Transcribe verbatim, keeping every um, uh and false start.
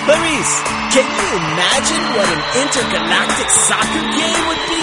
Clarice, can you imagine what an intergalactic soccer game would be?